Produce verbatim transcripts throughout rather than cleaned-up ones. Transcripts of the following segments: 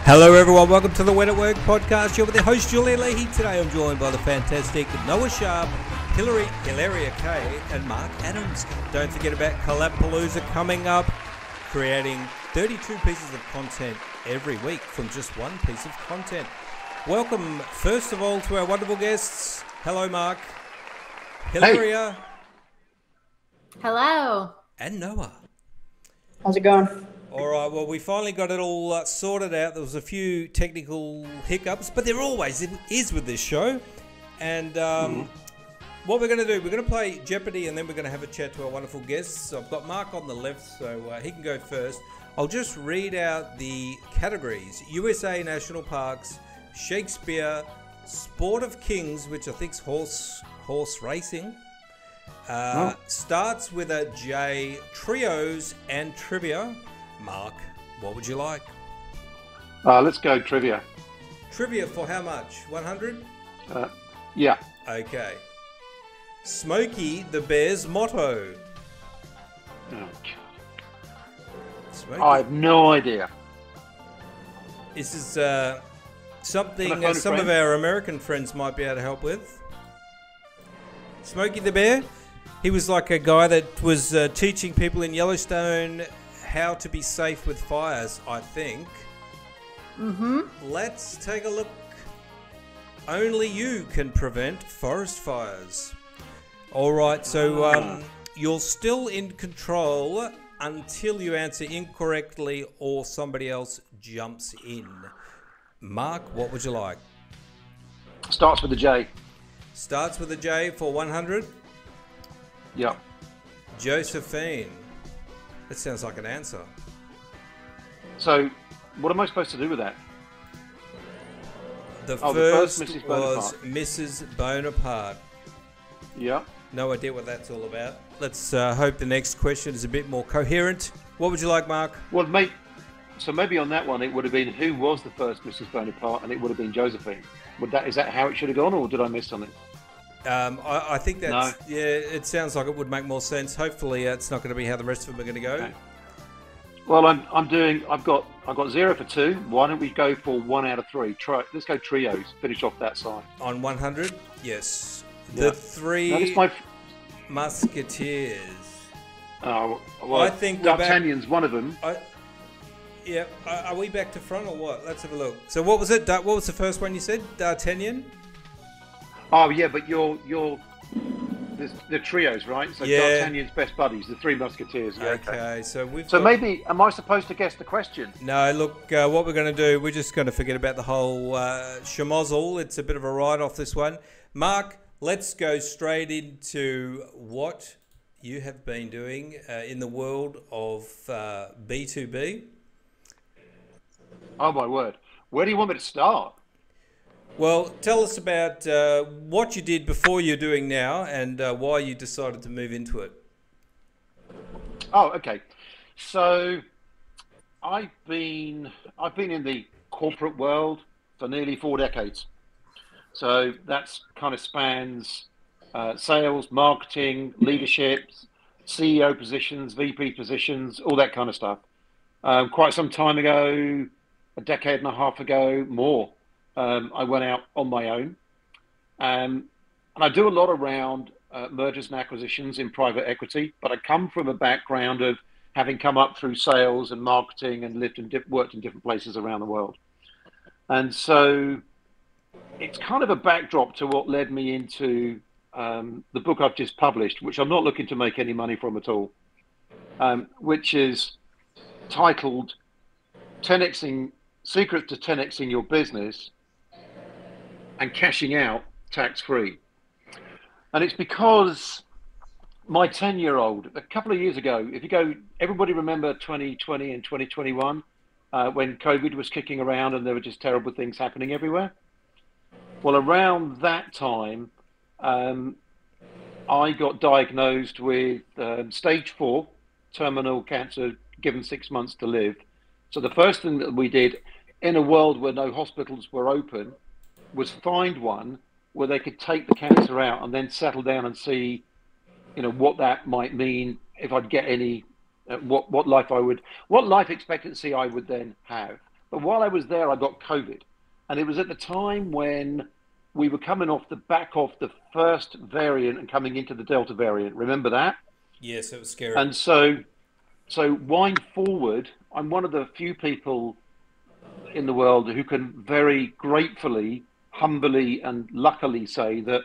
Hello everyone, welcome to the When at Work podcast. You're with the host Julian Leahy. Today I'm joined by the fantastic Noah Sharp, Hillary, Hilaria Kay and Mark Adams. Don't forget about Collabpalooza coming up, creating thirty-two pieces of content every week from just one piece of content. Welcome first of all to our wonderful guests. Hello Mark, Hilaria. Hey. Hello. And Noah. How's it going? All right, well, we finally got it all uh, sorted out. There was a few technical hiccups, but there always is with this show. And um, mm. what we're going to do, we're going to play Jeopardy, and then we're going to have a chat to our wonderful guests. So I've got Mark on the left, so uh, he can go first. I'll just read out the categories. U S A National Parks, Shakespeare, Sport of Kings, which I think is horse, horse racing. Uh, oh. Starts with a J, trios and trivia. Mark, what would you like? Uh, let's go trivia. Trivia for how much? one hundred? Uh, yeah. Okay. Smokey the Bear's motto. Oh, God. Smokey. I have no idea. This is uh, something uh, some of our American friends might be able to help with. Smokey the Bear, he was like a guy that was uh, teaching people in Yellowstone how to be safe with fires, I think. Mm-hmm. Let's take a look. Only you can prevent forest fires. All right, so um, you're still in control until you answer incorrectly or somebody else jumps in. Mark, what would you like? Starts with a J. Starts with a J for one hundred? Yeah. Josephine. That sounds like an answer. So, what am I supposed to do with that? The, oh, first, the first was Missus Bonaparte. Yeah. No idea what that's all about. Let's uh, hope the next question is a bit more coherent. What would you like, Mark? Well, mate, so maybe on that one it would have been who was the first Missus Bonaparte, and it would have been Josephine. Would that is that how it should have gone, or did I miss something? Um, I, I think that's, no. yeah, it sounds like it would make more sense. Hopefully uh, it's not going to be how the rest of them are going to go. Okay. Well, I'm I'm doing, I've got I've got zero for two. Why don't we go for one out of three? Try, let's go trios, finish off that side. On one hundred? Yes. Yeah. The three no, my... Musketeers. Oh, well, I think D'Artagnan's one of them. I, yeah, are we back to front or what? Let's have a look. So what was it? What was the first one you said? D'Artagnan? Oh yeah, but you're you're the, the trios, right? So yeah. D'Artagnan's best buddies, the three Musketeers. Yeah, okay. okay, so we've. So got... maybe am I supposed to guess the question? No, look. Uh, what we're going to do, we're just going to forget about the whole uh, schmozzle. It's a bit of a write-off, this one. Mark, let's go straight into what you have been doing uh, in the world of uh, B two B. Oh my word! Where do you want me to start? Well, tell us about uh, what you did before you're doing now and uh, why you decided to move into it. Oh, okay. So I've been I've been in the corporate world for nearly four decades. So that's kind of spans uh, sales, marketing, leadership, C E O positions, V P positions, all that kind of stuff. Um, quite some time ago, a decade and a half ago, more. Um, I went out on my own, um, and I do a lot around uh, mergers and acquisitions in private equity, but I come from a background of having come up through sales and marketing and lived and di- worked in different places around the world. And so it's kind of a backdrop to what led me into um, the book I've just published, which I'm not looking to make any money from at all, um, which is titled ten Xing Secrets to ten Xing Your Business and Cashing Out Tax-Free. And it's because my ten-year-old, a couple of years ago, if you go, everybody remember twenty twenty and twenty twenty-one, uh, when COVID was kicking around and there were just terrible things happening everywhere? Well, around that time, um, I got diagnosed with um, stage four terminal cancer, given six months to live. So the first thing that we did in a world where no hospitals were open was find one where they could take the cancer out and then settle down and see, you know, what that might mean if I'd get any, uh, what what life I would, what life expectancy I would then have. But while I was there, I got COVID. And it was at the time when we were coming off the back of the first variant and coming into the Delta variant. Remember that? Yes, it was scary. And so, so wind forward, I'm one of the few people in the world who can very gratefully, humbly, and luckily say that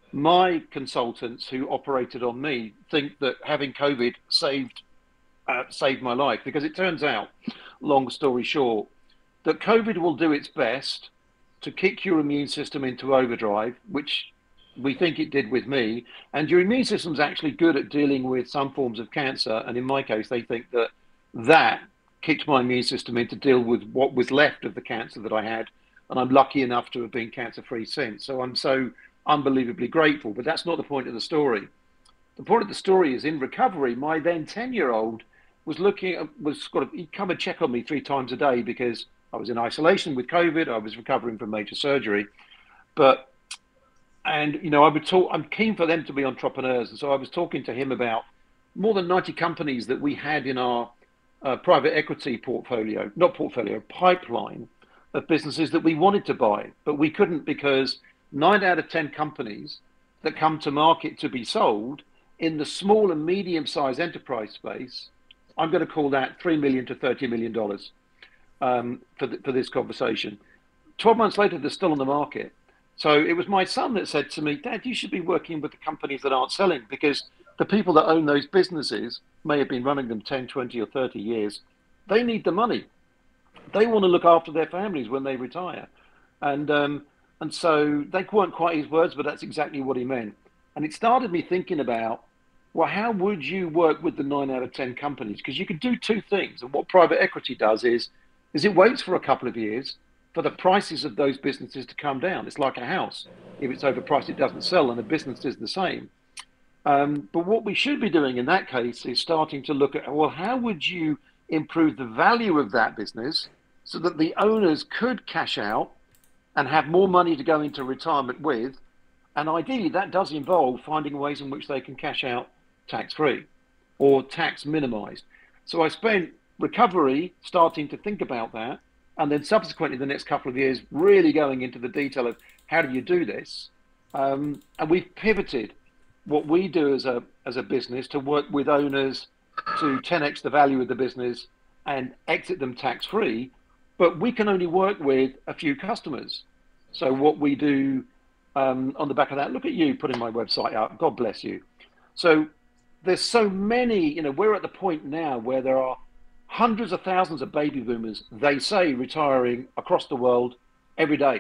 my consultants who operated on me think that having COVID saved uh, saved my life, because it turns out, long story short, that COVID will do its best to kick your immune system into overdrive, which we think it did with me. And your immune system's actually good at dealing with some forms of cancer. And in my case, they think that that kicked my immune system in to deal with what was left of the cancer that I had. And I'm lucky enough to have been cancer-free since. So I'm so unbelievably grateful. But that's not the point of the story. The point of the story is, in recovery, my then ten-year-old was looking at, was got he'd come and check on me three times a day because I was in isolation with COVID. I was recovering from major surgery. But, and, you know, I would talk, I'm keen for them to be entrepreneurs. And so I was talking to him about more than ninety companies that we had in our uh, private equity portfolio, not portfolio, pipeline of businesses that we wanted to buy, but we couldn't because nine out of ten companies that come to market to be sold in the small and medium-sized enterprise space, I'm going to call that three million to thirty million dollars um, for, the, for this conversation. twelve months later, they're still on the market. So it was my son that said to me, Dad, you should be working with the companies that aren't selling, because the people that own those businesses may have been running them ten, twenty or thirty years. They need the money. They want to look after their families when they retire. And, um, and so they weren't quite his words, but that's exactly what he meant. And it started me thinking about, well, how would you work with the nine out of ten companies? Because you could do two things. And what private equity does is, is it waits for a couple of years for the prices of those businesses to come down. It's like a house. If it's overpriced, it doesn't sell, and the business is the same. Um, but what we should be doing in that case is starting to look at, well, how would you improve the value of that business so that the owners could cash out and have more money to go into retirement with? And ideally, that does involve finding ways in which they can cash out tax-free or tax minimized. So I spent recovery starting to think about that, and then subsequently the next couple of years really going into the detail of how do you do this. Um, and we've pivoted what we do as a as a business to work with owners to ten X the value of the business and exit them tax-free, but we can only work with a few customers. So what we do um, on the back of that, look at you putting my website out, God bless you. So there's so many, you know, we're at the point now where there are hundreds of thousands of baby boomers, they say, retiring across the world every day.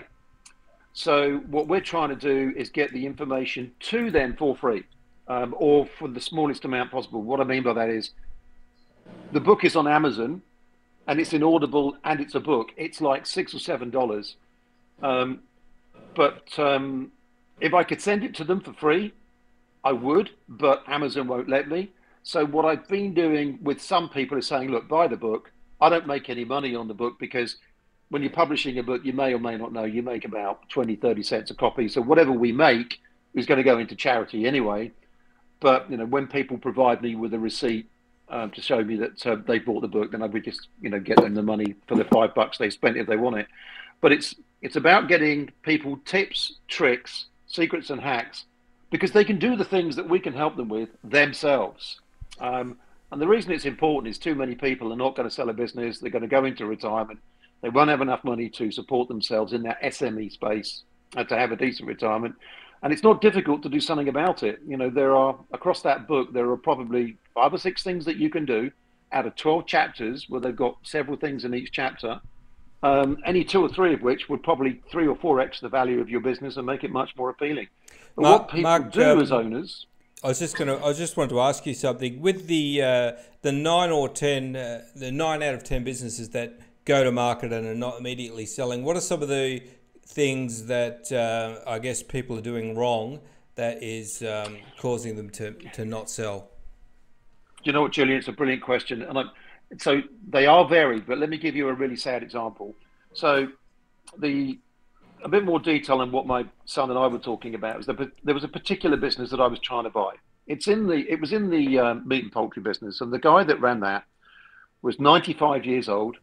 So what we're trying to do is get the information to them for free, um, or for the smallest amount possible. What I mean by that is, the book is on Amazon, and it's in Audible, and it's a book. It's like six or seven dollars. Um, but um, if I could send it to them for free, I would, but Amazon won't let me. So what I've been doing with some people is saying, look, buy the book. I don't make any money on the book, because when you're publishing a book, you may or may not know, you make about twenty, thirty cents a copy. So whatever we make is going to go into charity anyway. But, you know, when people provide me with a receipt um, to show me that uh, they bought the book, then I would just, you know, get them the money for the five bucks they spent if they want it. But it's, it's about getting people tips, tricks, secrets and hacks, because they can do the things that we can help them with themselves. Um, and the reason it's important is too many people are not going to sell a business. They're going to go into retirement. They won't have enough money to support themselves in that S M E space uh, to have a decent retirement. And it's not difficult to do something about it. You know, there are, across that book, there are probably five or six things that you can do out of twelve chapters, where they've got several things in each chapter. Um, any two or three of which would probably three or four X the value of your business and make it much more appealing. But Mark, what people Mark, do um, as owners... I was just gonna. I just wanted to ask you something. With the uh, the nine or ten, uh, the nine out of ten businesses that go to market and are not immediately selling, what are some of the things that uh, I guess people are doing wrong that is um, causing them to to not sell? You know what, Julian? It's a brilliant question, and I, so they are varied. But let me give you a really sad example. So the a bit more detail on what my son and I were talking about is that there was a particular business that I was trying to buy. It's in the, it was in the um, meat and poultry business. And the guy that ran that was ninety-five years old.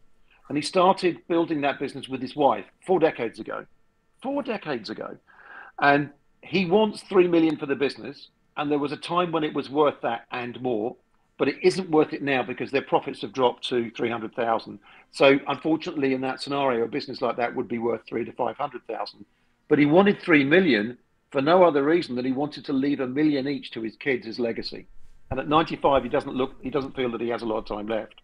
And he started building that business with his wife four decades ago. Four decades ago. And he wants three million for the business. And there was a time when it was worth that and more, but it isn't worth it now because their profits have dropped to three hundred thousand. So unfortunately, in that scenario, a business like that would be worth three to five hundred thousand. But he wanted three million for no other reason than he wanted to leave a million each to his kids as legacy. And at ninety-five, he doesn't look, he doesn't feel that he has a lot of time left.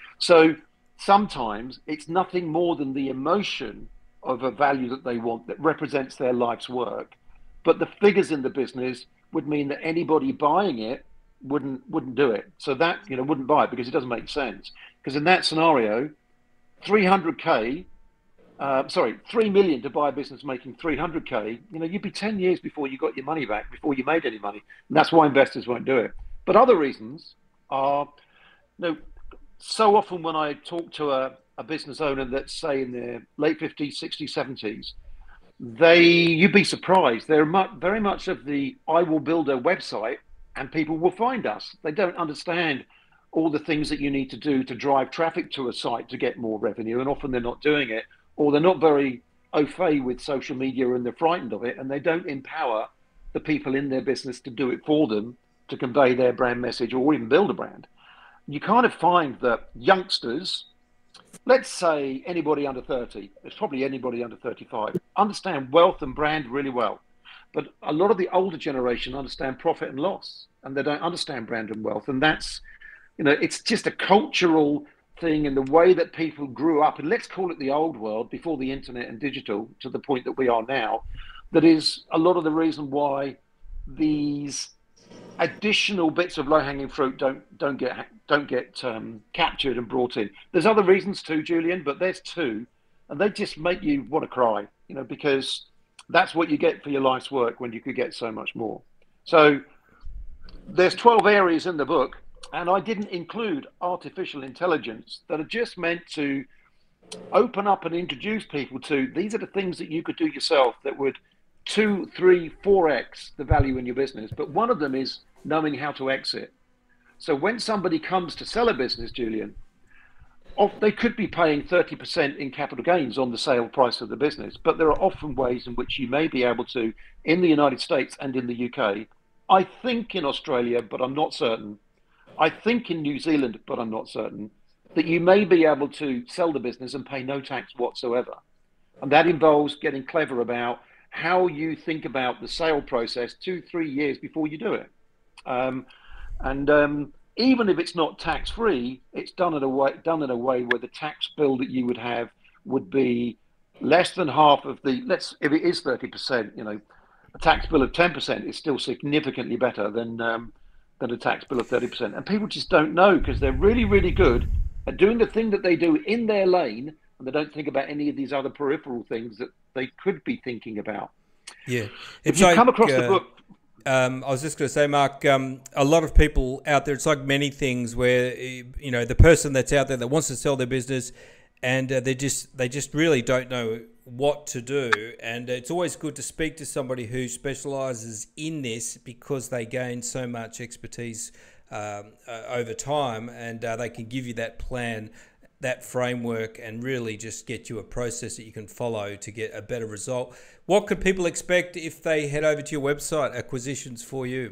So sometimes it's nothing more than the emotion of a value that they want that represents their life's work. But the figures in the business would mean that anybody buying it wouldn't wouldn't do it. So that, you know, wouldn't buy it because it doesn't make sense. Because in that scenario, three hundred K, uh, sorry, three million to buy a business making three hundred K, you know, you'd be ten years before you got your money back, before you made any money. And that's why investors won't do it. But other reasons are, you know, so often when I talk to a, a business owner that's, say, in their late fifties, sixties, seventies, they, you'd be surprised. They're much, very much of the, I will build a website and people will find us. They don't understand all the things that you need to do to drive traffic to a site to get more revenue. And often they're not doing it, or they're not very au fait with social media and they're frightened of it. And they don't empower the people in their business to do it for them, to convey their brand message or even build a brand. You kind of find that youngsters, let's say anybody under thirty, it's probably anybody under thirty-five, understand wealth and brand really well. But a lot of the older generation understand profit and loss, and they don't understand brand and wealth. And that's, you know, it's just a cultural thing in the way that people grew up, and let's call it the old world before the internet and digital, to the point that we are now. That is a lot of the reason why these additional bits of low-hanging fruit don't don't get don't get um, captured and brought in. There's other reasons too, Julian, but there's two, and they just make you want to cry, you know, because that's what you get for your life's work when you could get so much more. So there's twelve areas in the book, and I didn't include artificial intelligence, that are just meant to open up and introduce people to, these are the things that you could do yourself that would two, three, four X the value in your business. But one of them is knowing how to exit. So when somebody comes to sell a business, Julian, off, they could be paying thirty percent in capital gains on the sale price of the business, but there are often ways in which you may be able to, in the United States and in the U K, I think in Australia, but I'm not certain, I think in New Zealand, but I'm not certain, that you may be able to sell the business and pay no tax whatsoever. And that involves getting clever about how you think about the sale process two, three years before you do it. Um, and um, even if it's not tax-free, it's done in a way done in a way where the tax bill that you would have would be less than half of the, let's, if it is thirty percent, you know, a tax bill of ten percent is still significantly better than um, than a tax bill of thirty percent. And people just don't know because they're really, really good at doing the thing that they do in their lane, and they don't think about any of these other peripheral things that they could be thinking about. Yeah. If you like, come across uh, the book... Um, I was just going to say, Mark, um, a lot of people out there, it's like many things where, you know, the person that's out there that wants to sell their business and uh, they just they just really don't know what to do. And it's always good to speak to somebody who specialises in this because they gain so much expertise um, uh, over time, and uh, they can give you that plan, that framework, and really just get you a process that you can follow to get a better result. What could people expect if they head over to your website, Acquisitions for You?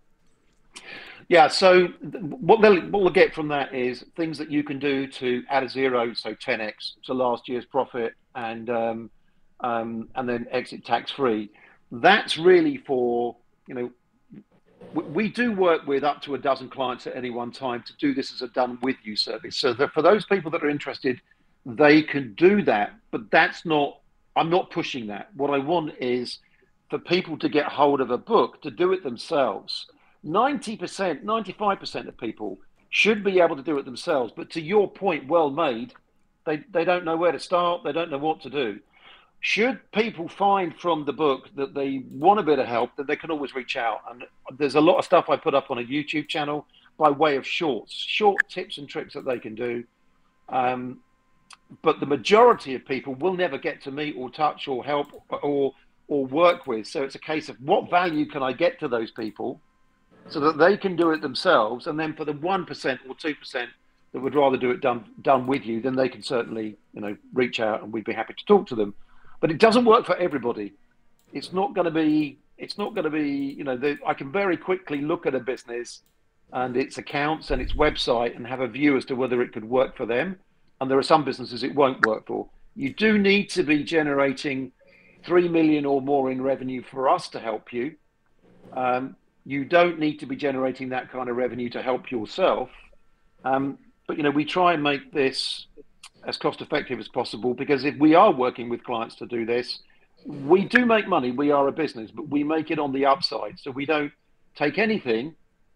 Yeah, so what they'll, what we'll get from that is things that you can do to add a zero, so ten X to last year's profit, and um, um, and then exit tax-free. That's really for, you know, we, we do work with up to a dozen clients at any one time to do this as a done with you service. So that for those people that are interested, they can do that, but that's not, I'm not pushing that. What I want is for people to get hold of a book, to do it themselves. ninety percent, ninety-five percent of people should be able to do it themselves. But to your point, well made, they, they don't know where to start. They don't know what to do. Should people find from the book that they want a bit of help, then they can always reach out. And there's a lot of stuff I put up on a YouTube channel by way of shorts, short tips and tricks that they can do. Um, but the majority of people will never get to meet or touch or help or, or work with. So it's a case of what value can I get to those people so that they can do it themselves. And then for the one percent or two percent that would rather do it done done with you, then they can certainly, you know, reach out and we'd be happy to talk to them. But it doesn't work for everybody. It's not going to be. It's not going to be. You know, the, I can very quickly look at a business and its accounts and its website and have a view as to whether it could work for them. And there are some businesses it won't work for. You do need to be generating three million or more in revenue for us to help you. Um, you don't need to be generating that kind of revenue to help yourself. Um, but, you know, we try and make this as cost effective as possible, because if we are working with clients to do this, we do make money. We are a business, but we make it on the upside. So we don't take anything.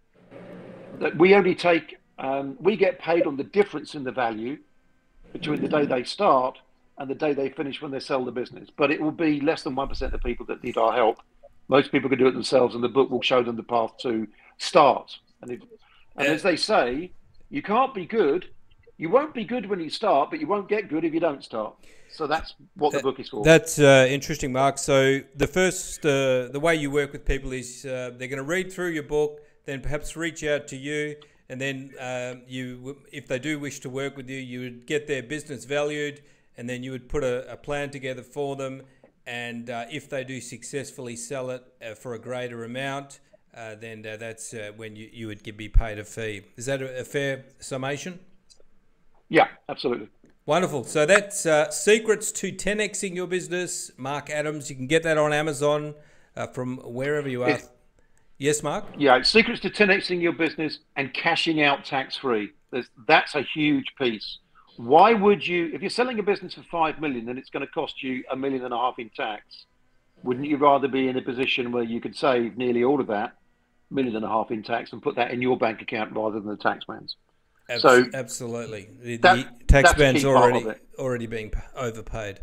That we only take, um, we get paid on the difference in the value between the day they start and the day they finish when they sell the business. But it will be less than one percent of people that need our help. Most people can do it themselves, and the book will show them the path to start. And, if, and as they say, you can't be good. You won't be good when you start, but you won't get good if you don't start. So that's what that, the book is for. That's uh, interesting, Mark. So the first, uh, the way you work with people is uh, they're going to read through your book, then perhaps reach out to you, and then um, you, if they do wish to work with you, you would get their business valued, and then you would put a, a plan together for them. And uh, if they do successfully sell it uh, for a greater amount, uh, then uh, that's uh, when you, you would give, be paid a fee. Is that a, a fair summation? Yeah, absolutely. Wonderful. So that's uh, Secrets to ten Xing Your Business, Mark Adams. You can get that on Amazon uh, from wherever you are. It's, yes, Mark? Yeah, it's Secrets to ten Xing Your Business and cashing out tax-free. There's, that's a huge piece. Why would you, if you're selling a business for five million and it's going to cost you a million and a half in tax, wouldn't you rather be in a position where you could save nearly all of that, million and a half in tax, and put that in your bank account rather than the taxman's? Abs- so absolutely, the, that, the taxman's already already being overpaid.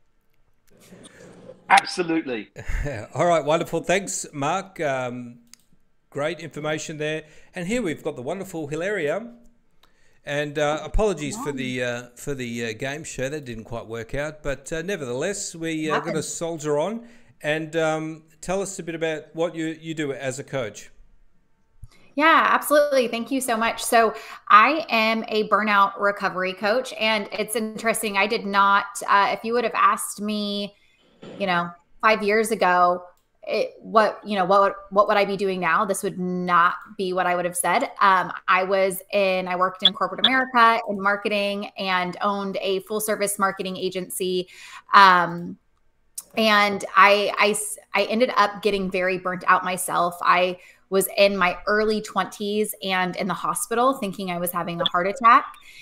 Absolutely. All right, wonderful. Thanks, Mark. Um, great information there. And here we've got the wonderful Hilaria. And uh, apologies for the uh, for the uh, game show, that didn't quite work out, but uh, nevertheless, we are going to soldier on and um, tell us a bit about what you you do as a coach. Yeah, absolutely. Thank you so much. So I am a burnout recovery coach, and it's interesting. I did not. Uh, if you would have asked me, you know, five years ago, It, what, you know, what, what would I be doing now? This would not be what I would have said. Um, I was in, I worked in corporate America in marketing and owned a full service marketing agency. Um, and I, I, I ended up getting very burnt out myself. I was in my early twenties and in the hospital thinking I was having a heart attack.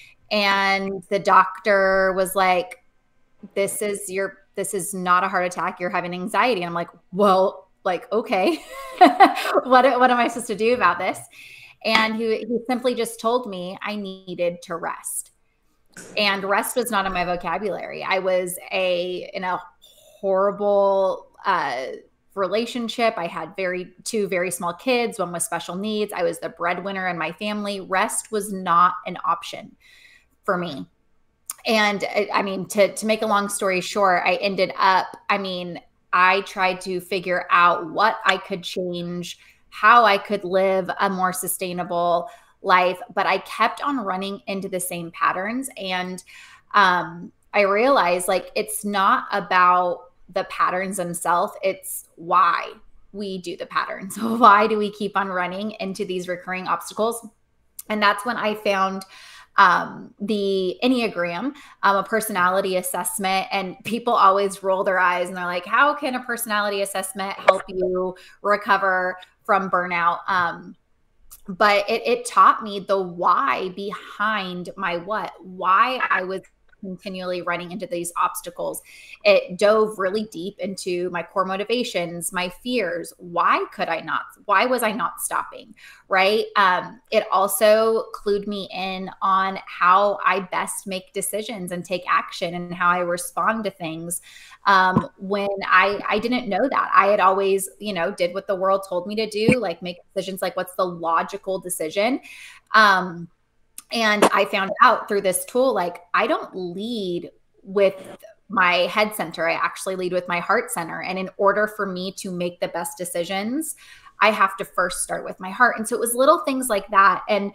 And the doctor was like, this is your, this is not a heart attack. You're having anxiety. And I'm like, well, like, okay, what, what am I supposed to do about this? And he, he simply just told me I needed to rest. And rest was not in my vocabulary. I was a, in a horrible uh, relationship. I had very, two very small kids, one with special needs. I was the breadwinner in my family. Rest was not an option for me. And I mean, to, to make a long story short, I ended up, I mean, I tried to figure out what I could change, how I could live a more sustainable life, but I kept on running into the same patterns. And um, I realized like, it's not about the patterns themselves. It's why we do the patterns. Why do we keep on running into these recurring obstacles? And that's when I found Um, the Enneagram, um, a personality assessment, and people always roll their eyes and they're like, how can a personality assessment help you recover from burnout? Um, but it, it taught me the why behind my what, why I was continually running into these obstacles. It dove really deep into my core motivations, my fears. Why could I not? Why was I not stopping? Right. Um, it also clued me in on how I best make decisions and take action and how I respond to things. Um, when I, I didn't know that. I had always, you know, did what the world told me to do, like make decisions, like what's the logical decision. Um, And I found out through this tool, like I don't lead with my head center. I actually lead with my heart center. And in order for me to make the best decisions, I have to first start with my heart. And so it was little things like that. And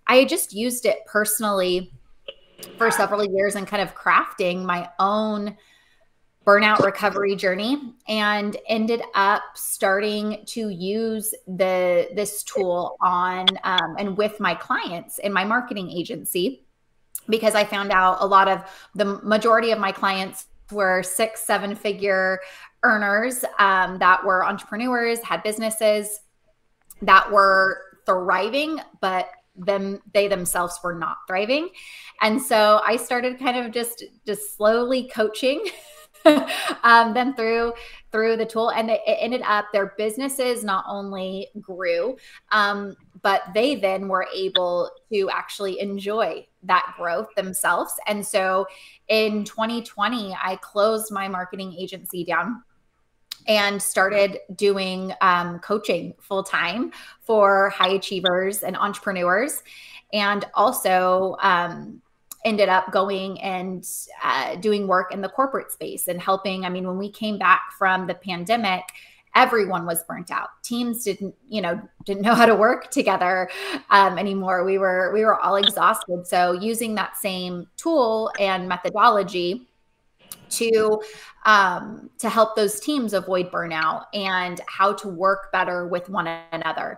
I had just used it personally for several years and kind of crafting my own burnout recovery journey, and ended up starting to use the this tool on um, and with my clients in my marketing agency, because I found out a lot of the majority of my clients were six, seven figure earners um, that were entrepreneurs, had businesses that were thriving, but them they themselves were not thriving. And so I started kind of just just slowly coaching um, them through through the tool, and it, it ended up their businesses not only grew, um, but they then were able to actually enjoy that growth themselves. And so in twenty twenty, I closed my marketing agency down and started doing um, coaching full time for high achievers and entrepreneurs, and also um, ended up going and uh, doing work in the corporate space and helping. I mean, when we came back from the pandemic, everyone was burnt out. Teams didn't, you know, didn't know how to work together um, anymore. We were we were all exhausted. So using that same tool and methodology to um, to help those teams avoid burnout and how to work better with one another.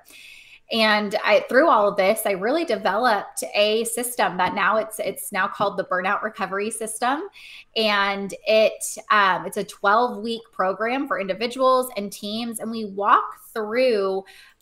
And I, through all of this, I really developed a system that now it's it's now called the Burnout Recovery System, and it um, it's a twelve week program for individuals and teams, and we walk through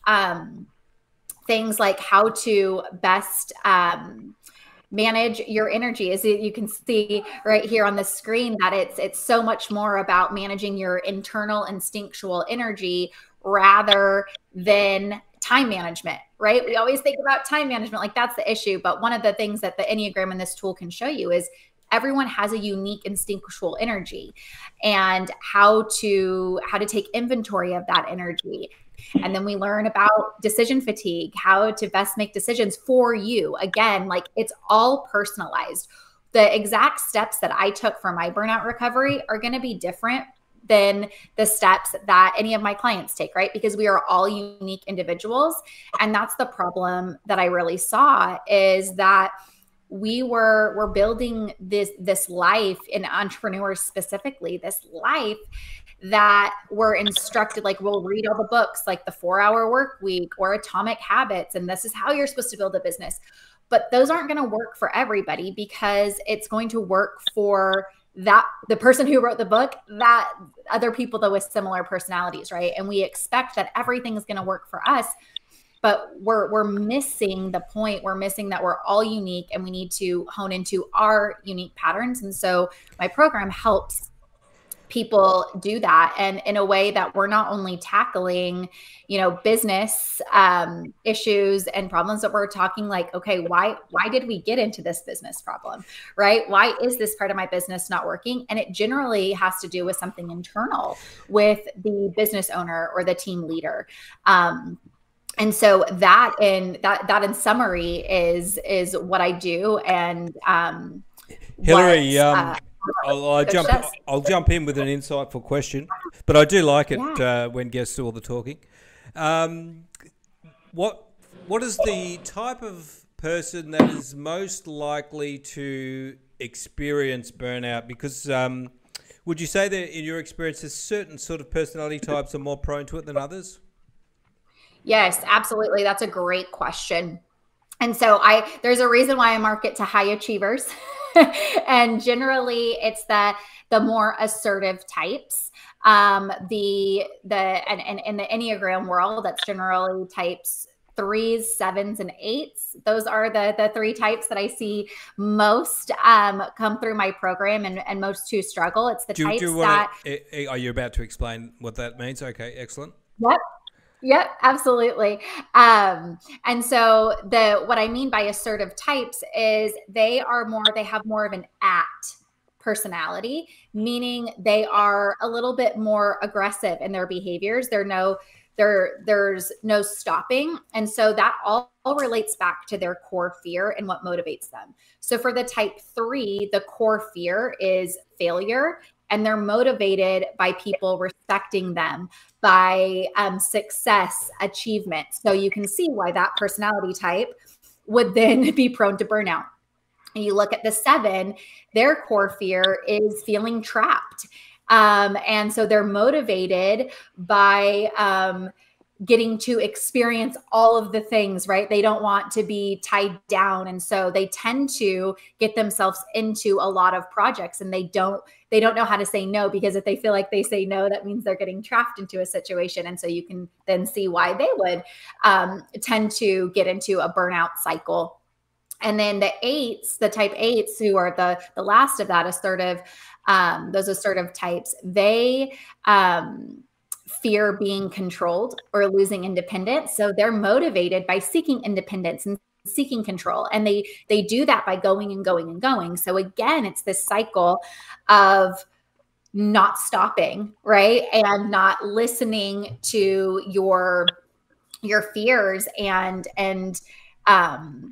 um, things like how to best um, manage your energy. As you can see right here on the screen, that it's it's so much more about managing your internal instinctual energy rather than time management, right? We always think about time management like that's the issue. But one of the things that the Enneagram and this tool can show you is everyone has a unique instinctual energy, and how to how to take inventory of that energy. And then we learn about decision fatigue, how to best make decisions for you. Again, like it's all personalized. The exact steps that I took for my burnout recovery are going to be different than the steps that any of my clients take, right? Because we are all unique individuals. And that's the problem that I really saw, is that we were we're building this this life, in entrepreneurs specifically, this life that we're instructed, like we'll read all the books like the four hour work week or Atomic Habits, and this is how you're supposed to build a business. But those aren't going to work for everybody, because it's going to work for that the person who wrote the book, that other people though with similar personalities, right? And we expect that everything is going to work for us, but we're we're missing the point. We're missing that we're all unique, and we need to hone into our unique patterns. And so my program helps people do that, and in a way that we're not only tackling, you know, business um, issues and problems, that we're talking like, okay, why why did we get into this business problem, right? Why is this part of my business not working? And it generally has to do with something internal with the business owner or the team leader. Um, and so that in that that in summary is is what I do. And um, Hillary, what, um, uh, I'll, I'll jump. Does. I'll jump in with an insightful question, but I do like it Yeah. uh, when guests do all the talking. Um, what What is the type of person that is most likely to experience burnout? Because um, would you say that in your experience, there's certain sort of personality types are more prone to it than others? Yes, absolutely. That's a great question. And so I there's a reason why I market to high achievers. And generally it's the the more assertive types. Um, the the and, and in the Enneagram world, that's generally types threes, sevens, and eights. Those are the the three types that I see most um, come through my program, and, and most who struggle. It's the do, types do you that wanna, are you about to explain what that means? Okay, excellent. Yep. Yep, absolutely. Um, and so the what I mean by assertive types is they are more, they have more of an at personality, meaning they are a little bit more aggressive in their behaviors. There no there there's no stopping. And so that all, all relates back to their core fear and what motivates them. So for the type three, the core fear is failure, and they're motivated by people respecting them, by um, success, achievement. So you can see why that personality type would then be prone to burnout. And you look at the seven, their core fear is feeling trapped. Um, and so they're motivated by um, getting to experience all of the things, right? They don't want to be tied down. And so they tend to get themselves into a lot of projects, and they don't, they don't know how to say no, because if they feel like they say no, that means they're getting trapped into a situation. And so you can then see why they would um, tend to get into a burnout cycle. And then the eights, the type eights, who are the, the last of that assertive, um, those assertive types, they, um, fear being controlled or losing independence. So they're motivated by seeking independence and seeking control. And they, they do that by going and going and going. So again, it's this cycle of not stopping, right? And not listening to your, your fears and, and, um,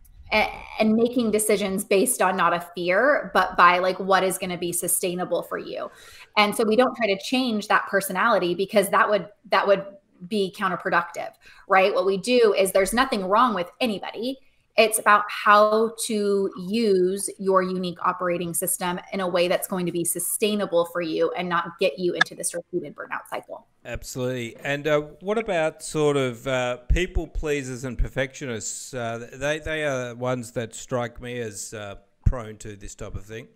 and making decisions based on not a fear, but by like what is going to be sustainable for you. And so we don't try to change that personality, because that would, that would be counterproductive, right? What we do is, there's nothing wrong with anybody. It's about how to use your unique operating system in a way that's going to be sustainable for you and not get you into this repeated burnout cycle. Absolutely. And uh, what about sort of uh, people pleasers and perfectionists? Uh, they, they are ones that strike me as uh, prone to this type of thing.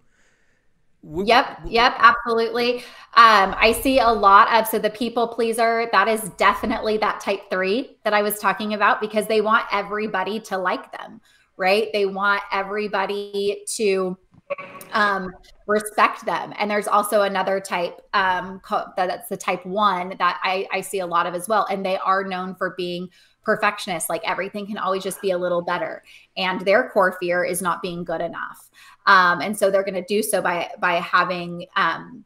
Yep. Yep. Absolutely. Um, I see a lot of, so the people pleaser, that is definitely that type three that I was talking about, because they want everybody to like them, right? They want everybody to um, respect them. And there's also another type um, that's the type one that I, I see a lot of as well. And they are known for being perfectionists. Like everything can always just be a little better. And their core fear is not being good enough. Um, and so they're going to do so by, by having, um,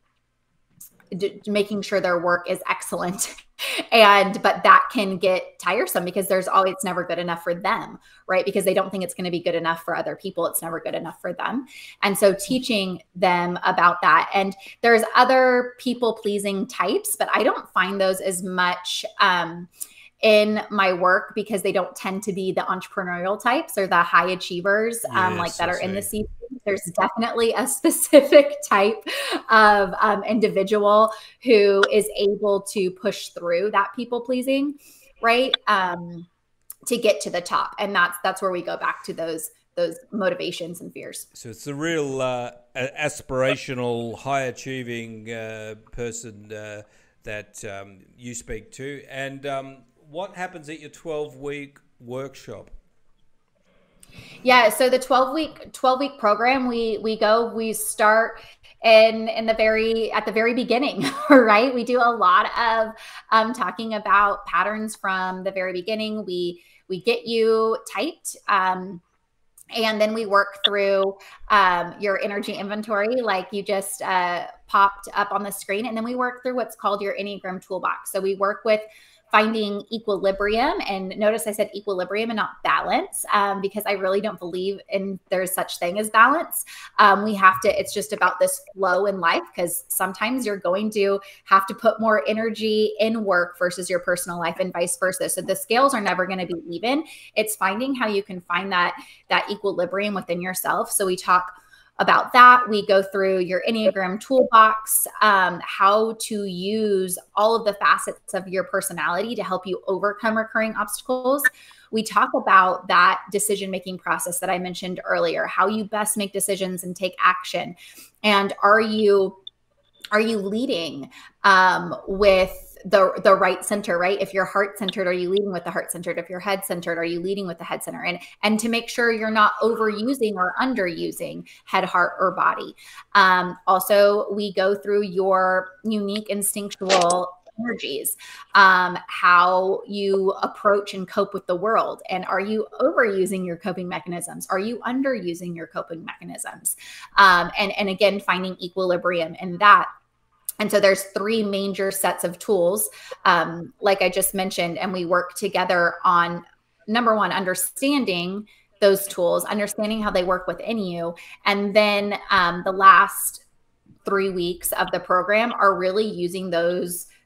d- making sure their work is excellent. And, but that can get tiresome, because there's always, it's never good enough for them, right? Because they don't think it's going to be good enough for other people. It's never good enough for them. And so teaching them about that. And there's other people pleasing types, but I don't find those as much, um, in my work, because they don't tend to be the entrepreneurial types or the high achievers, um, yes, like that I are see. in the C. There's definitely a specific type of um, individual who is able to push through that people pleasing, right? Um, to get to the top. And that's, that's where we go back to those, those motivations and fears. So it's a real uh, aspirational, high achieving uh, person uh, that um, you speak to. And um, what happens at your twelve week workshop? Yeah, so the twelve week program, we we go, we start in in the very at the very beginning, right? We do a lot of um, talking about patterns from the very beginning. We we get you tight. Um, And then we work through um, your energy inventory, like you just uh, popped up on the screen. And then we work through what's called your Enneagram Toolbox. So we work with finding equilibrium. And notice I said equilibrium and not balance, um, because I really don't believe in there's such thing as balance. Um, we have to, it's just about this flow in life, because sometimes you're going to have to put more energy in work versus your personal life, and vice versa. So the scales are never going to be even. It's finding how you can find that, that equilibrium within yourself. So we talk about that. We go through your Enneagram Toolbox, um, how to use all of the facets of your personality to help you overcome recurring obstacles. We talk about that decision-making process that I mentioned earlier, how you best make decisions and take action. And are you, are you leading um, with the the right center, right? If you're heart centered, are you leading with the heart centered? If you're head centered, are you leading with the head center? And and to make sure you're not overusing or underusing head, heart, or body. Um, also, we go through your unique instinctual energies, um, how you approach and cope with the world. And are you overusing your coping mechanisms? Are you underusing your coping mechanisms? Um, and, and again, finding equilibrium in that. And so there's three major sets of tools, um, like I just mentioned, and we work together on, number one, understanding those tools, understanding how they work within you. And then um, the last three weeks of the program are really using those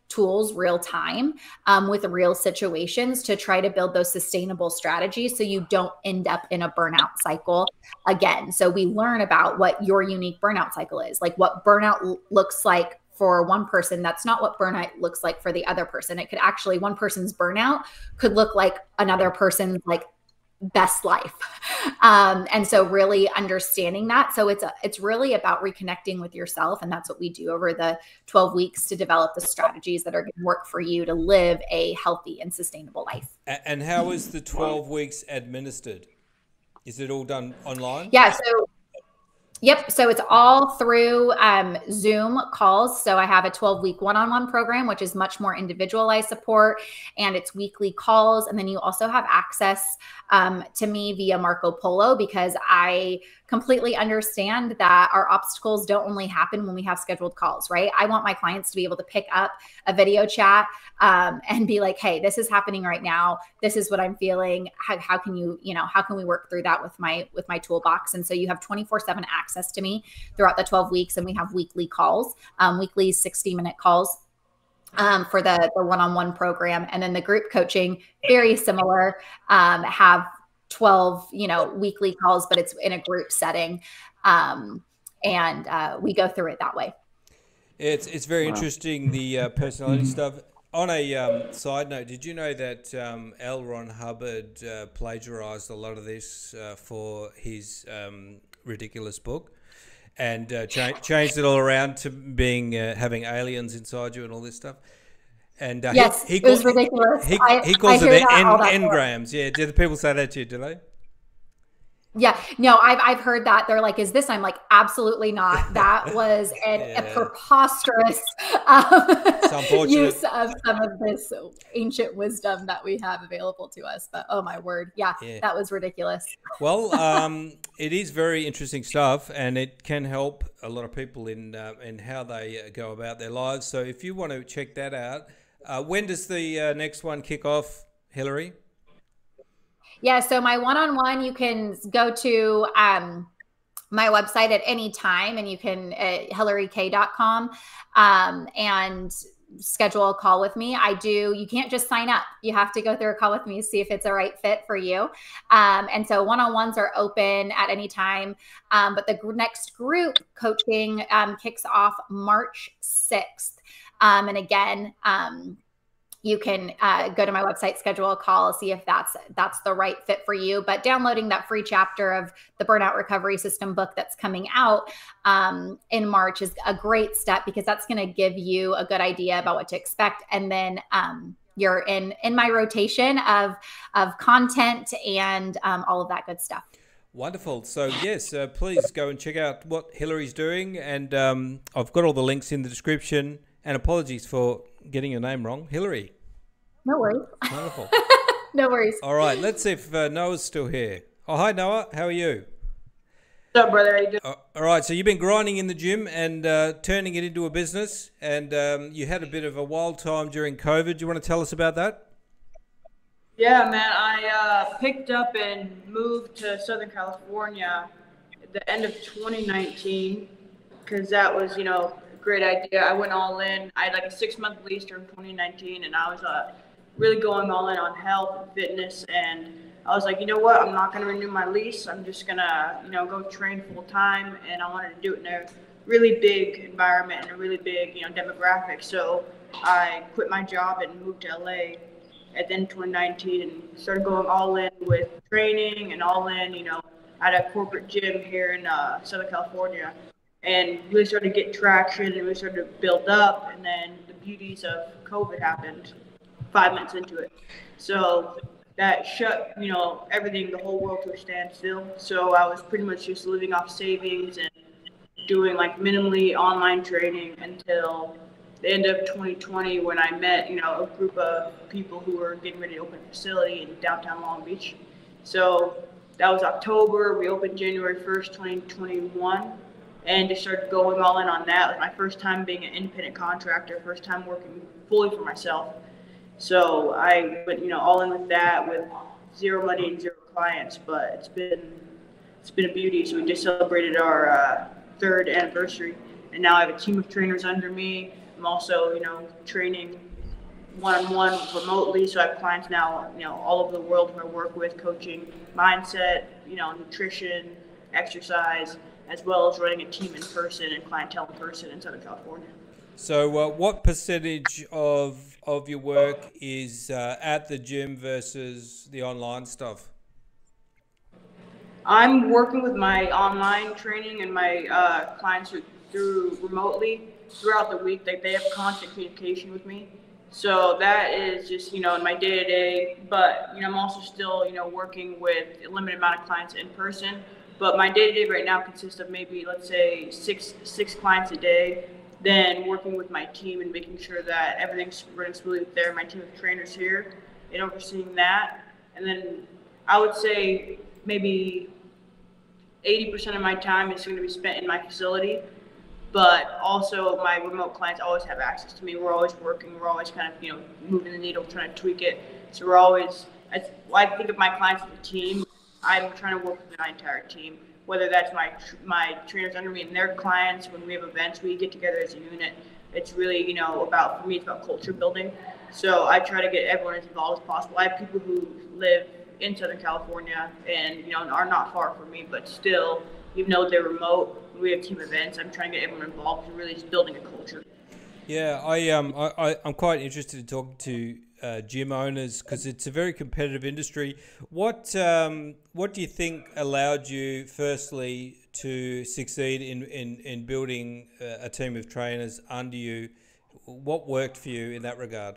tools real time um, with real situations to try to build those sustainable strategies so you don't end up in a burnout cycle again. So we learn about what your unique burnout cycle is, like what burnout l- looks like for one person. That's not what burnout looks like for the other person. It could actually, one person's burnout could look like another person's like best life. Um, and so really understanding that. So it's a, it's really about reconnecting with yourself. And that's what we do over the twelve weeks to develop the strategies that are going to work for you to live a healthy and sustainable life. And how is the twelve weeks administered? Is it all done online? Yeah. So Yep. So it's all through um, Zoom calls. So I have a twelve week one-on-one program, which is much more individualized support, and it's weekly calls. And then you also have access um, to me via Marco Polo, because I completely understand that our obstacles don't only happen when we have scheduled calls, right? I want my clients to be able to pick up a video chat um, and be like, hey, this is happening right now. This is what I'm feeling. How, how can you, you know, how can we work through that with my, with my toolbox? And so you have twenty-four seven access to me throughout the twelve weeks. And we have weekly calls, um, weekly sixty minute calls um, for the, the one-on-one program. And then the group coaching, very similar, um, have twelve, you know, weekly calls, but it's in a group setting. Um, and uh, we go through it that way. It's it's very wow. interesting, the uh, personality stuff. On a um, side note, did you know that um, L. Ron Hubbard uh, plagiarized a lot of this uh, for his um, ridiculous book, and uh, cha- changed it all around to being uh, having aliens inside you and all this stuff? And uh, yes, he, he it was call, ridiculous. He, I, he calls I it en- en- engrams. Yeah, do the people say that to you? Do they? Yeah, no, I've I've heard that. They're like, "Is this?" I'm like, "Absolutely not." That was an, yeah. a preposterous um, use of some of this ancient wisdom that we have available to us. But oh my word, yeah, yeah. that was ridiculous. Well, um, it is very interesting stuff, and it can help a lot of people in uh, in how they uh, go about their lives. So if you want to check that out, uh, when does the uh, next one kick off, Hillary? Yeah, so my one-on-one, you can go to um, my website at any time, and you can at hillary k dot com um, and schedule a call with me. I do, you can't just sign up. You have to go through a call with me to see if it's a right fit for you. Um, and so one-on-ones are open at any time. Um, but the gr- next group coaching um, kicks off March sixth. Um, and again, um, you can uh, go to my website, schedule a call, see if that's that's the right fit for you. But downloading that free chapter of the Burnout Recovery System book that's coming out um, in March is a great step, because that's going to give you a good idea about what to expect. And then um, you're in in my rotation of of content and um, all of that good stuff. Wonderful. So yes, uh, please go and check out what Hillary's doing. And um, I've got all the links in the description. And apologies for getting your name wrong, Hillary. No worries. Wonderful. No worries. All right, let's see if uh, Noah's still here. Oh, hi, Noah. How are you? What's up, brother? How you doing? Uh, all right, so you've been grinding in the gym and uh, turning it into a business, and um, you had a bit of a wild time during COVID. Do you want to tell us about that? Yeah, man. I uh, picked up and moved to Southern California at the end of twenty nineteen, because that was, you know, great idea. I went all in. I had like a six month lease during twenty nineteen, and I was uh, really going all in on health and fitness. And I was like, you know what? I'm not going to renew my lease. I'm just going to, you know, go train full time. And I wanted to do it in a really big environment and a really big, you know, demographic. So I quit my job and moved to L A at the end of twenty nineteen and started going all in with training and all in, you know, at a corporate gym here in uh, Southern California. And really started to get traction and really started to build up. And then the beauties of COVID happened five months into it. So that shut, you know, everything, the whole world to a standstill. So I was pretty much just living off savings and doing like minimally online training until the end of twenty twenty, when I met, you know, a group of people who were getting ready to open a facility in downtown Long Beach. So that was October. We opened January first, twenty twenty-one. And just started going all in on that. It was my first time being an independent contractor, first time working fully for myself. So I went, you know, all in with that, with zero money and zero clients. But it's been it's been a beauty. So we just celebrated our uh, third anniversary, and now I have a team of trainers under me. I'm also, you know, training one-on-one remotely. So I have clients now, you know, all over the world who I work with, coaching mindset, you know, nutrition, exercise, as well as running a team in person and clientele in person in Southern California. So, uh, what percentage of of your work is uh, at the gym versus the online stuff? I'm working with my online training and my uh, clients who, through remotely throughout the week. Like, they have constant communication with me. So that is just, you know, in my day to day. But, you know, I'm also still, you know, working with a limited amount of clients in person. But my day to day right now consists of maybe, let's say, six six clients a day. Then working with my team and making sure that everything's running smoothly there. My team of trainers here and overseeing that. And then I would say maybe eighty percent of my time is going to be spent in my facility, but also my remote clients always have access to me. We're always working. We're always kind of, you know, moving the needle, trying to tweak it. So we're always, I, I think of my clients as a team. I'm trying to work with my entire team, whether that's my my trainers under me and their clients. When we have events, we get together as a unit. It's really, you know, about, for me, it's about culture building. So I try to get everyone as involved as possible. I have people who live in Southern California and, you know, are not far from me, but still, even though they're remote, we have team events. I'm trying to get everyone involved and really just building a culture. Yeah, I um I, I I'm quite interested in talking to uh, gym owners because it's a very competitive industry. What um what do you think allowed you firstly to succeed in in in building a, a team of trainers under you? What worked for you in that regard?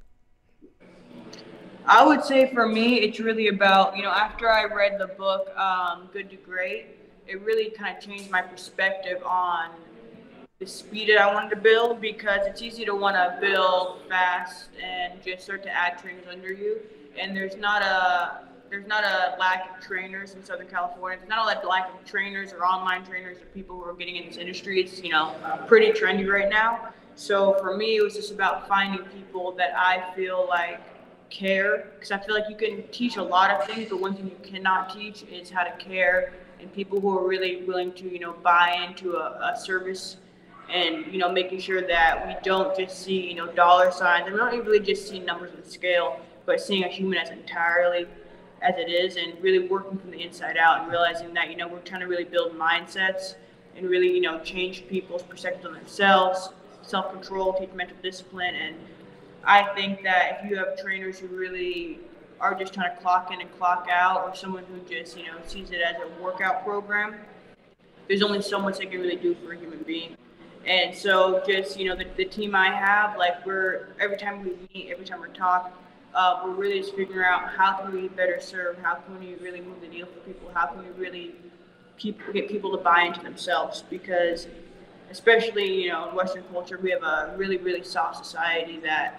I would say for me, it's really about, you know, after I read the book, um, Good to Great, it really kind of changed my perspective on the speed that I wanted to build, because it's easy to want to build fast and just start to add trainers under you. And there's not a there's not a lack of trainers in Southern California. There's not a lack of trainers or online trainers or people who are getting in this industry. It's, you know, pretty trendy right now. So for me, it was just about finding people that I feel like care, because I feel like you can teach a lot of things, but one thing you cannot teach is how to care, and people who are really willing to, you know, buy into a, a service, and, you know, making sure that we don't just see, you know, dollar signs, and we don't really just see numbers on the scale, but seeing a human as entirely as it is, and really working from the inside out and realizing that, you know, we're trying to really build mindsets and really, you know, change people's perspective on themselves, self-control, teach mental discipline. And I think that if you have trainers who really are just trying to clock in and clock out, or someone who just, you know, sees it as a workout program, there's only so much they can really do for a human being. And so just, you know, the, the team I have, like, we're, every time we meet, every time we talk, uh, we're really just figuring out how can we better serve, how can we really move the needle for people, how can we really keep, get people to buy into themselves, because especially, you know, in Western culture, we have a really, really soft society that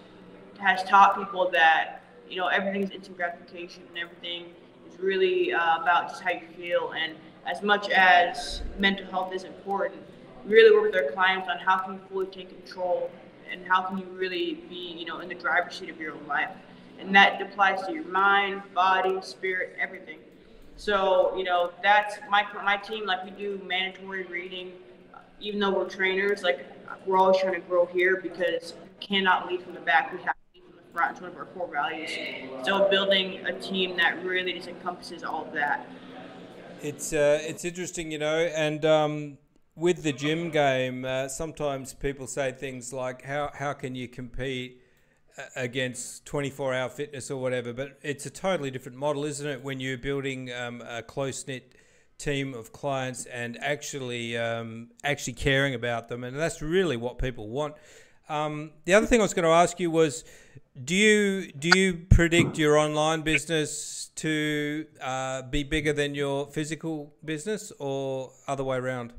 has taught people that, you know, everything's instant gratification and everything is really uh, about just how you feel. And as much as mental health is important, we really work with our clients on how can you fully take control and how can you really be, you know, in the driver's seat of your own life. And that applies to your mind, body, spirit, everything. So, you know, that's my my team. Like, we do mandatory reading, even though we're trainers. Like, we're always trying to grow here because we cannot lead from the back. We have to lead from the front. It's one of our core values. So building a team that really just encompasses all of that. It's uh, it's interesting, you know, and um, with the gym game, uh, sometimes people say things like, how, how can you compete against twenty-four hour fitness or whatever, but it's a totally different model, isn't it, when you're building um, a close-knit team of clients and actually um, actually caring about them, and that's really what people want. Um, the other thing I was going to ask you was, do you do you predict your online business to uh, be bigger than your physical business, or other way around?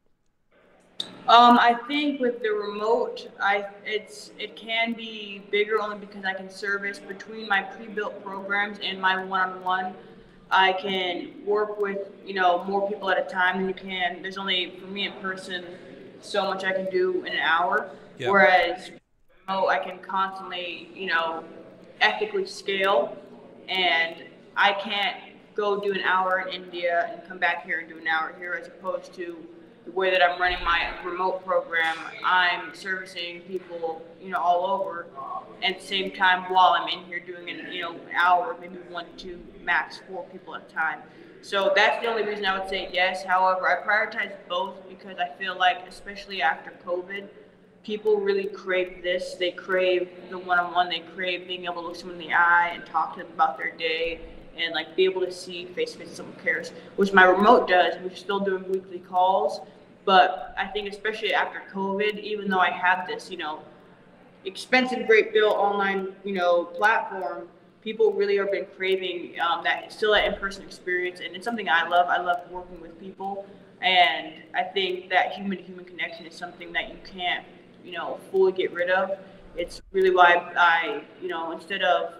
Um, I think with the remote, I it's it can be bigger only because I can service between my pre-built programs and my one-on-one. I can work with, you know, more people at a time than you can. There's only, for me in person, so much I can do in an hour. Yep. Whereas remote, I can constantly, you know, ethically scale, and I can't go do an hour in India and come back here and do an hour here, as opposed to the way that I'm running my remote program, I'm servicing people, you know, all over, at the same time while I'm in here doing an, you know, an hour, maybe one, two, max four people at a time. So that's the only reason I would say yes. However, I prioritize both because I feel like, especially after COVID, people really crave this. They crave the one-on-one. They crave being able to look someone in the eye and talk to them about their day and like be able to see face-to-face that someone cares, which my remote does. We're still doing weekly calls, but I think especially after COVID, even though I have this, you know, expensive, great bill online, you know, platform, people really have been craving um, that still that in-person experience, and it's something I love. I love working with people, and I think that human-to-human connection is something that you can't, you know, fully get rid of. It's really why I, you know, instead of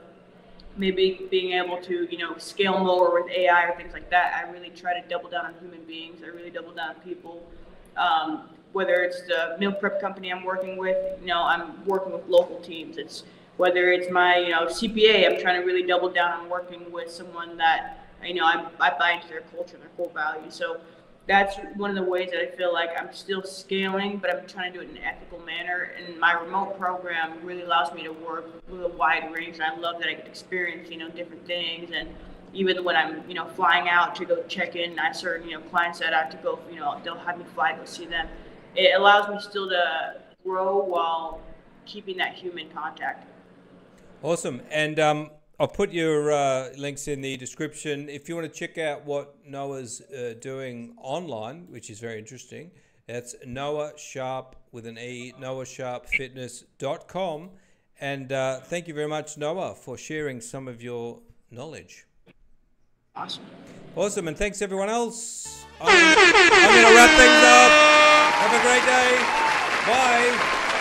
maybe being able to, you know, scale more with A I or things like that, I really try to double down on human beings. I really double down on people. Um, whether it's the meal prep company I'm working with, you know, I'm working with local teams. It's whether it's my, you know, C P A, I'm trying to really double down on working with someone that, you know, I, I buy into their culture and their core values. So that's one of the ways that I feel like I'm still scaling, but I'm trying to do it in an ethical manner. And my remote program really allows me to work with a wide range. And I love that I get to experience, you know, different things. And even when I'm, you know, flying out to go check in, I have certain, you know, clients that I have to go, you know, they'll have me fly to go see them. It allows me still to grow while keeping that human contact. Awesome. And um, I'll put your uh, links in the description. If you want to check out what Noah's uh, doing online, which is very interesting, that's Noah Sharp with an E, noah sharp fitness dot com. And uh, thank you very much, Noah, for sharing some of your knowledge. Awesome. Awesome. And thanks, everyone else. I'm, I'm going to wrap things up. Have a great day. Bye.